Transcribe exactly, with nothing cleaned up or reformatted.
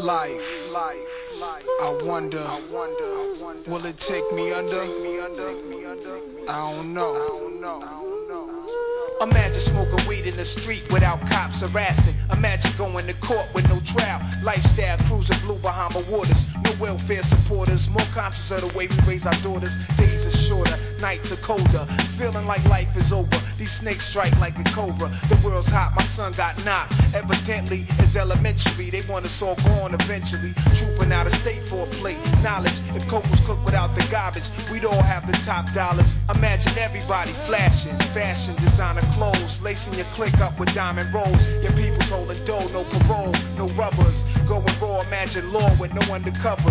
Life, I wonder, will it take me under? I don't know. Imagine smoking weed in the street without cops harassing. Imagine going to court with no trial. Lifestyle cruising blue Bahama waters. No welfare supporters. More conscious of the way we raise our daughters. Days are shorter, nights are colder. Feeling like life is over. These snakes strike like a cobra. The world's hot, my son got knocked. Evidently, it's elementary. They want us all gone eventually. Trooping out of state for a plate. Knowledge, if coke was cooked without the garbage, we'd all have the top dollars. Imagine everybody flashing. Fashion, designer clothes, lacing your click up with diamond rolls. Your people's holding dough, no parole, no rubbers. Going raw, imagine law with no undercover.